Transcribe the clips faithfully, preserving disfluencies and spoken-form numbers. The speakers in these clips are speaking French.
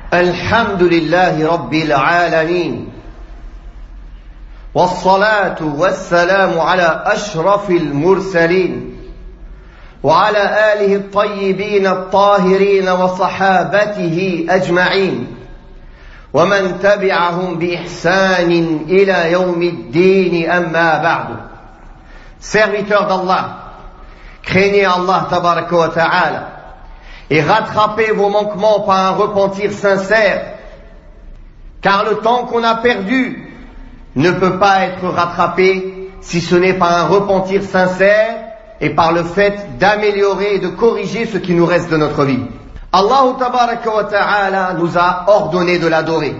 الحمد لله رب العالمين والصلاة والسلام على أشرف المرسلين وعلى آله الطيبين الطاهرين وصحابته أجمعين ومن تبعهم بإحسان إلى يوم الدين أما بعد. Serviteurs d'Allah, craignez Allah tabaraka wa ta'ala et rattrapez vos manquements par un repentir sincère, car le temps qu'on a perdu ne peut pas être rattrapé si ce n'est par un repentir sincère et par le fait d'améliorer et de corriger ce qui nous reste de notre vie. Allah tabaraka wa ta'ala nous a ordonné de l'adorer,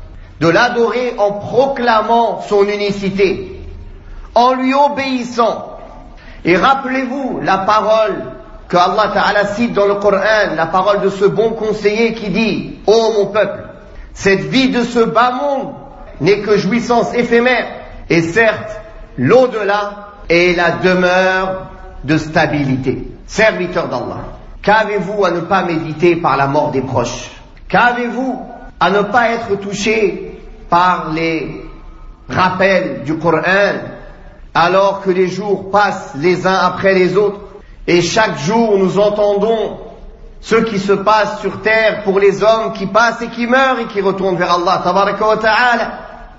de l'adorer en proclamant son unicité, en lui obéissant. Et rappelez-vous la parole que Allah Ta'ala cite dans le Coran, la parole de ce bon conseiller qui dit: ô mon peuple, cette vie de ce bas monde n'est que jouissance éphémère, et certes l'au-delà est la demeure de stabilité. Serviteurs d'Allah, qu'avez-vous à ne pas méditer par la mort des proches? Qu'avez-vous à ne pas être touché par les rappels du Coran alors que les jours passent les uns après les autres? Et chaque jour, nous entendons ce qui se passe sur terre pour les hommes qui passent et qui meurent et qui retournent vers Allah tabaraka wa ta'ala.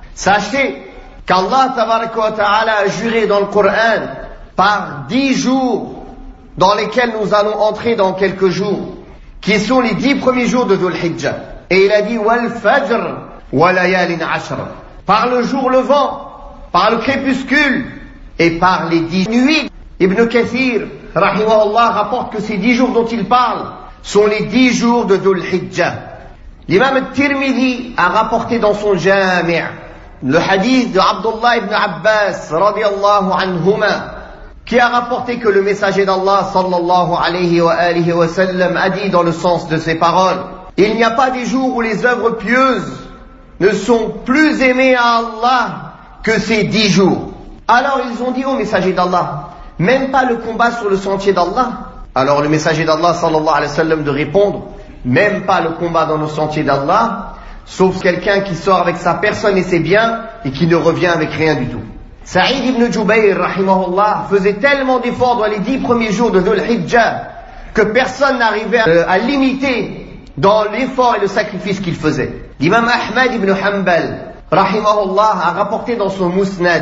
Sachez qu'Allah tabaraka wa ta'ala a juré dans le Coran par dix jours dans lesquels nous allons entrer dans quelques jours, qui sont les dix premiers jours de Dhul Hijjah. Et il a dit: wal fajr wa layalin ashr, par le jour levant, par le crépuscule et par les dix nuits. Ibn Kathir rahimahullah rapporte que ces dix jours dont il parle sont les dix jours de Dhul Hijjah. L'imam al-Tirmidhi a rapporté dans son Jami' le hadith de Abdullah ibn Abbas radiyallahu anhuma, qui a rapporté que le messager d'Allah sallallahu alayhi wa alihi wa sallam a dit dans le sens de ces paroles: il n'y a pas des jours où les œuvres pieuses ne sont plus aimées à Allah que ces dix jours. Alors ils ont dit au messager d'Allah: même pas le combat sur le sentier d'Allah? Alors le messager d'Allah sallallahu alayhi wa sallam de répondre: même pas le combat dans le sentier d'Allah, sauf quelqu'un qui sort avec sa personne et ses biens et qui ne revient avec rien du tout. Saïd ibn Jubayr rahimahullah faisait tellement d'efforts dans les dix premiers jours de Dhul Hijjah que personne n'arrivait à, à l'imiter dans l'effort et le sacrifice qu'il faisait. L'imam Ahmad ibn Hanbal rahimahullah a rapporté dans son Musnad,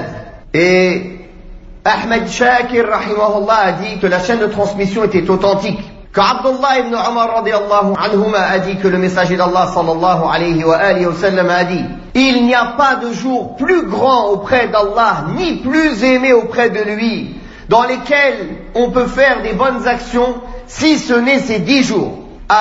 et Ahmed Shakir rahimahullah a dit que la chaîne de transmission était authentique, que Abdullah ibn Umar radiyallahu anhuma a dit que le messager d'Allah sallallahu alayhi wa alihi wa sallam a dit: il n'y a pas de jour plus grand auprès d'Allah ni plus aimé auprès de lui dans lesquels on peut faire des bonnes actions si ce n'est ces dix jours.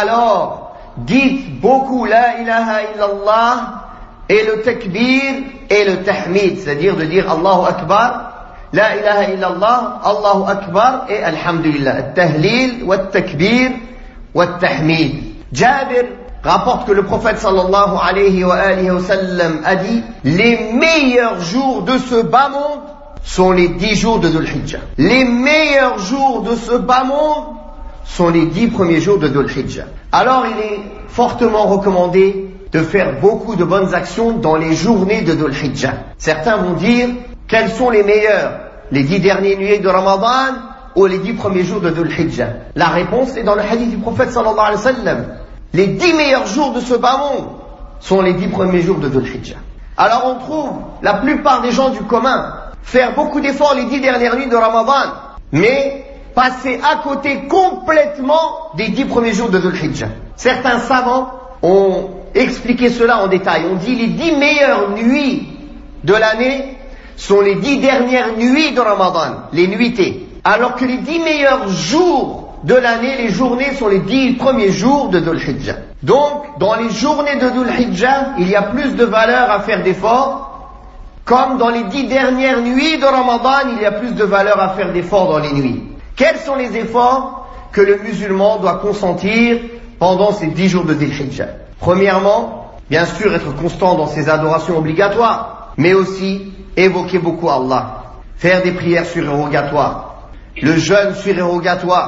Alors dites beaucoup la ilaha illallah et le takbir et le tahmid, c'est-à-dire de dire Allahu Akbar, la ilaha illallah, Allahu Akbar et alhamdulillah, al-tahlil wa al-takbir wa al-tahmid. Jabir rapporte que le prophète sallallahu alayhi wa alihi wa sallam a dit: les meilleurs jours de ce bas monde sont les dix jours de Dhul Hijjah. Les meilleurs jours de ce bas monde sont les dix premiers jours de Dhul Hijjah. Alors il est fortement recommandé de faire beaucoup de bonnes actions dans les journées de Dhul Hijjah. Certains vont dire: quels sont les meilleurs, les dix dernières nuits de Ramadan ou les dix premiers jours de Dhul Hijjah? La réponse est dans le hadith du prophète sallallahu alayhi wa sallam. Les dix meilleurs jours de ce bas monde sont les dix premiers jours de Dhul Hijjah. Alors on trouve la plupart des gens du commun faire beaucoup d'efforts les dix dernières nuits de Ramadan, mais passer à côté complètement des dix premiers jours de Dhul Hijjah. Certains savants ont expliqué cela en détail. On dit les dix meilleures nuits de l'année sont les dix dernières nuits de Ramadan, les nuitées. Alors que les dix meilleurs jours de l'année, les journées, sont les dix premiers jours de Dhul Hijjah. Donc, dans les journées de Dhul Hijjah, il y a plus de valeur à faire d'efforts, comme dans les dix dernières nuits de Ramadan, il y a plus de valeur à faire d'efforts dans les nuits. Quels sont les efforts que le musulman doit consentir pendant ces dix jours de Dhul Hijjah? Premièrement, bien sûr, être constant dans ses adorations obligatoires, mais aussi évoquer beaucoup Allah, faire des prières surérogatoires, le jeûne surérogatoire,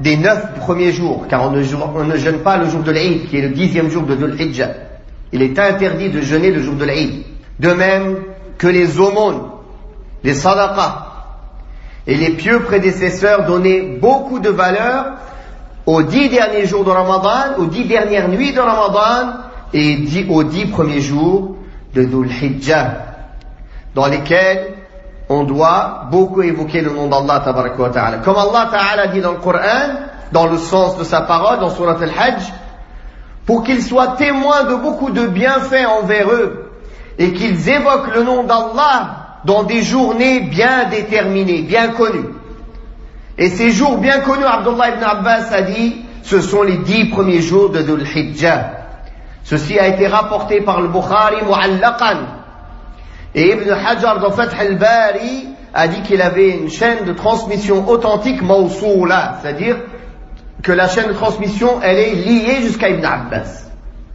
des neuf premiers jours, car on ne, on ne jeûne pas le jour de l'Eid, qui est le dixième jour de Dhul Hijjah. Il est interdit de jeûner le jour de l'Eid. De même que les aumônes, les sadaqas, et les pieux prédécesseurs donnaient beaucoup de valeur aux dix derniers jours de Ramadan, aux dix dernières nuits de Ramadan, et aux dix premiers jours de Dhul Hijjah, dans lesquels on doit beaucoup évoquer le nom d'Allah tabaraka wa ta'ala. Comme Allah ta'ala dit dans le Coran, dans le sens de sa parole, dans Surat Al-Hajj, pour qu'ils soient témoins de beaucoup de bienfaits envers eux, et qu'ils évoquent le nom d'Allah dans des journées bien déterminées, bien connues. Et ces jours bien connus, Abdullah ibn Abbas a dit, ce sont les dix premiers jours de Dhul Hijjah. Ceci a été rapporté par le Bukhari mu'allaqan. Et Ibn Hajar dans Fath al-Bari a dit qu'il avait une chaîne de transmission authentique mawsoula, c'est-à-dire que la chaîne de transmission elle est liée jusqu'à Ibn Abbas.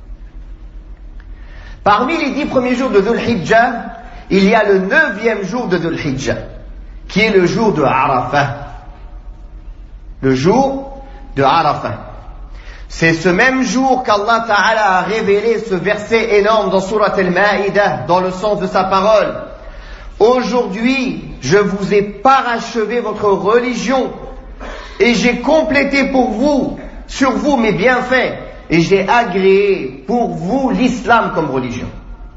Parmi les dix premiers jours de Dhul Hijjah, il y a le neuvième jour de Dhul Hijjah, qui est le jour de Arafah. Le jour de Arafah. C'est ce même jour qu'Allah Ta'ala a révélé ce verset énorme dans Surat Al-Ma'idah, dans le sens de sa parole. Aujourd'hui, je vous ai parachevé votre religion et j'ai complété pour vous, sur vous mes bienfaits, et j'ai agréé pour vous l'islam comme religion.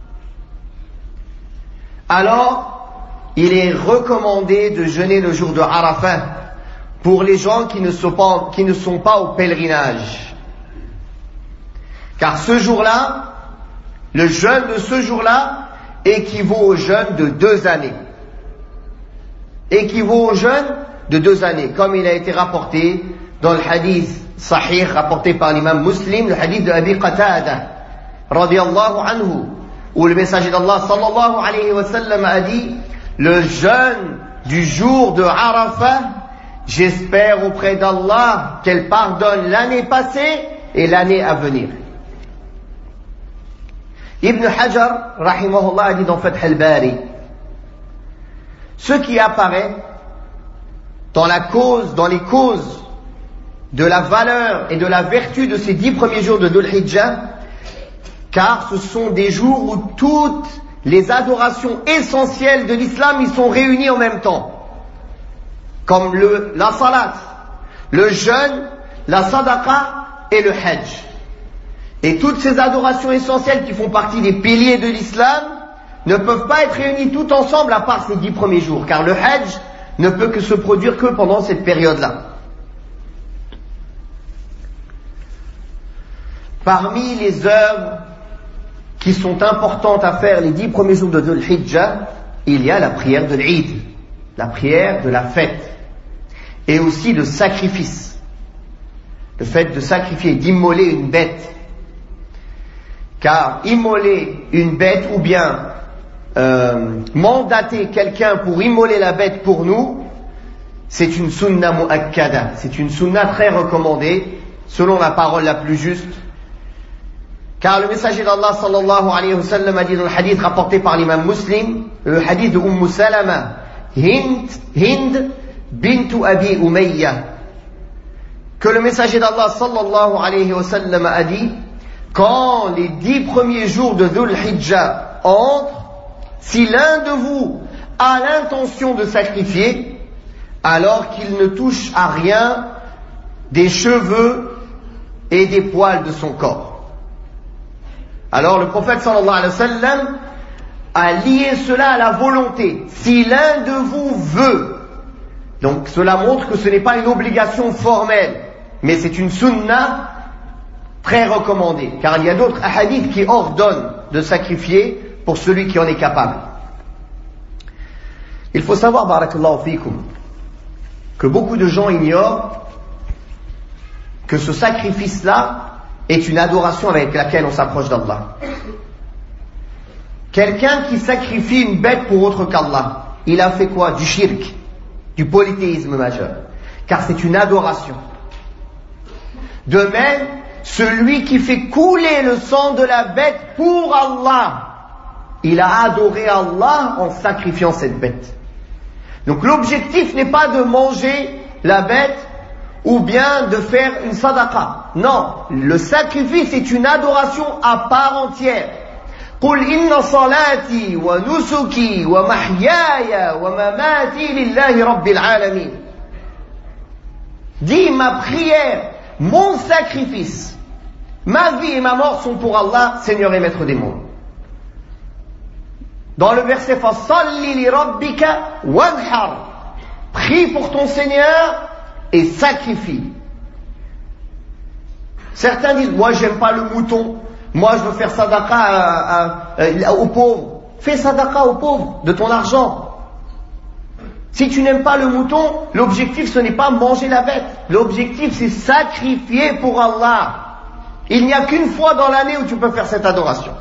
Alors, il est recommandé de jeûner le jour de Arafah pour les gens qui ne sont pas, qui ne sont pas au pèlerinage. Car ce jour-là, le jeûne de ce jour-là équivaut au jeûne de deux années. Équivaut au jeûne de deux années, comme il a été rapporté dans le hadith sahih, rapporté par l'imam Muslim, le hadith de Abi Qatada, radiyallahu anhu, où le messager d'Allah, sallallahu alayhi wa sallam, a dit, le jeûne du jour de Arafah, j'espère auprès d'Allah qu'elle pardonne l'année passée et l'année à venir. Ibn Hajar, rahimahullah, a dit dans Fath al-Bari, ce qui apparaît dans la cause, dans les causes de la valeur et de la vertu de ces dix premiers jours de Dhul Hijjah, car ce sont des jours où toutes les adorations essentielles de l'islam y sont réunies en même temps, comme le, la salat, le jeûne, la sadaqa et le hajj. Et toutes ces adorations essentielles qui font partie des piliers de l'islam ne peuvent pas être réunies toutes ensemble à part ces dix premiers jours, car le hajj ne peut que se produire que pendant cette période-là. Parmi les œuvres qui sont importantes à faire les dix premiers jours de Dhul Hijjah, il y a la prière de l'Eid, la prière de la fête, et aussi le sacrifice, le fait de sacrifier, d'immoler une bête. Car immoler une bête ou bien euh, mandater quelqu'un pour immoler la bête pour nous, c'est une sunna mu'akkada, c'est une sunna très recommandée selon la parole la plus juste. Car le messager d'Allah sallallahu alayhi wa sallam a dit dans le hadith rapporté par l'imam Muslim, le hadith de Umm Salama, Hind, Hind bintu Abi Umayya, que le messager d'Allah sallallahu alayhi wa sallam a dit, quand les dix premiers jours de Dhul Hijjah entrent, si l'un de vous a l'intention de sacrifier, alors qu'il ne touche à rien des cheveux et des poils de son corps. Alors le prophète sallallahu alayhi wa sallam a lié cela à la volonté. Si l'un de vous veut, donc cela montre que ce n'est pas une obligation formelle, mais c'est une sunna très recommandé, car il y a d'autres hadiths qui ordonnent de sacrifier pour celui qui en est capable. Il faut savoir, barakallahu fikum, que beaucoup de gens ignorent que ce sacrifice-là est une adoration avec laquelle on s'approche d'Allah. Quelqu'un qui sacrifie une bête pour autre qu'Allah, il a fait quoi? Du shirk, du polythéisme majeur, car c'est une adoration. De même, celui qui fait couler le sang de la bête pour Allah, il a adoré Allah en sacrifiant cette bête. Donc l'objectif n'est pas de manger la bête ou bien de faire une sadaqa. Non, le sacrifice est une adoration à part entière. قل إن صلاتي ونسكي ومحياي ومماتي لله رب العالمين. Dis, ma prière, mon sacrifice, ma vie et ma mort sont pour Allah, Seigneur et Maître des mondes. Dans le verset فَصَلِّ لِرَبِّكَ وَانْحَرْ. Prie pour ton Seigneur et sacrifie. Certains disent, moi j'aime pas le mouton, moi je veux faire sadaqa à, à, à, aux pauvres. Fais sadaqa aux pauvres de ton argent. Si tu n'aimes pas le mouton, l'objectif ce n'est pas manger la bête. L'objectif c'est sacrifier pour Allah. Il n'y a qu'une fois dans l'année où tu peux faire cette adoration.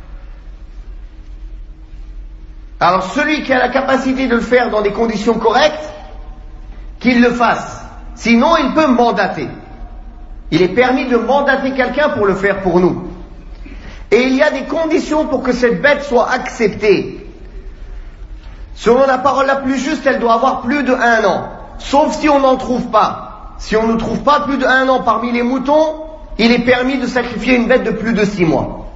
Alors celui qui a la capacité de le faire dans des conditions correctes, qu'il le fasse. Sinon il peut mandater. Il est permis de mandater quelqu'un pour le faire pour nous. Et il y a des conditions pour que cette bête soit acceptée. Selon la parole la plus juste, elle doit avoir plus de un an. Sauf si on n'en trouve pas. Si on ne trouve pas plus de un an parmi les moutons, il est permis de sacrifier une bête de plus de six mois.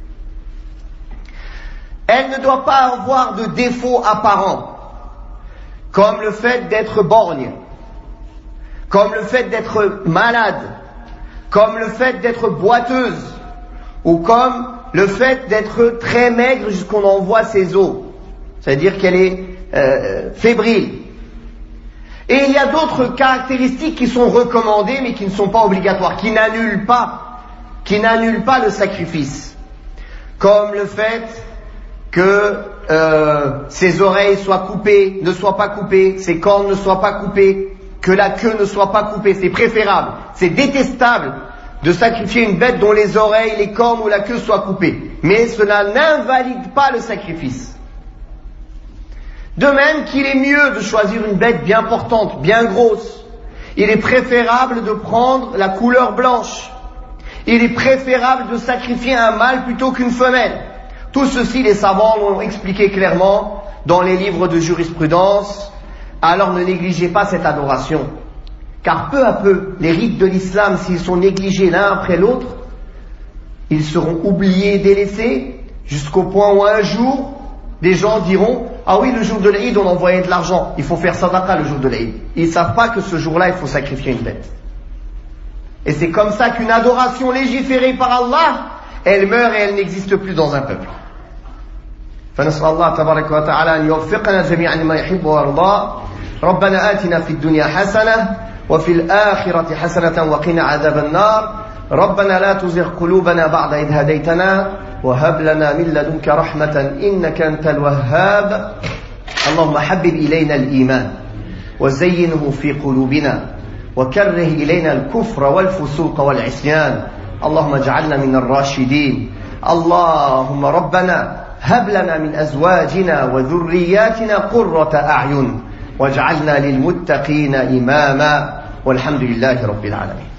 Elle ne doit pas avoir de défauts apparents, comme le fait d'être borgne, comme le fait d'être malade, comme le fait d'être boiteuse, ou comme le fait d'être très maigre jusqu'on en voit ses os. C'est-à-dire qu'elle est euh, fébrile. Et il y a d'autres caractéristiques qui sont recommandées mais qui ne sont pas obligatoires, qui n'annulent pas, qui n'annulent pas le sacrifice. Comme le fait que euh, ses oreilles soient coupées, ne soient pas coupées, ses cornes ne soient pas coupées, que la queue ne soit pas coupée. C'est préférable, c'est détestable de sacrifier une bête dont les oreilles, les cornes ou la queue soient coupées. Mais cela n'invalide pas le sacrifice. De même qu'il est mieux de choisir une bête bien portante, bien grosse. Il est préférable de prendre la couleur blanche. Il est préférable de sacrifier un mâle plutôt qu'une femelle. Tout ceci, les savants l'ont expliqué clairement dans les livres de jurisprudence. Alors ne négligez pas cette adoration. Car peu à peu, les rites de l'islam, s'ils sont négligés l'un après l'autre, ils seront oubliés, délaissés, jusqu'au point où un jour, des gens diront, ah oui, le jour de l'Aïd, on envoyait de l'argent, il faut faire sadaqa le jour de l'Aïd. Ils ne savent pas que ce jour-là, il faut sacrifier une bête. Et c'est comme ça qu'une adoration légiférée par Allah, elle meurt et elle n'existe plus dans un peuple. فنسأل الله تبارك وتعالى أن يوفقنا جميعا لما يحب ويرضى. ربنا آتنا في الدنيا حسنة وفي الآخرة حسنة وقنا عذاب النار. ربنا لا تزغ قلوبنا بعد إذ هديتنا وهب لنا من لدنك رحمة إنك أنت الوهاب. اللهم حبب إلينا الإيمان وزينه في قلوبنا وكره إلينا الكفر والفسوق والعصيان. اللهم اجعلنا من الراشدين. اللهم ربنا هب لنا من أزواجنا وذرياتنا قرة أعين واجعلنا للمتقين إماما والحمد لله رب العالمين.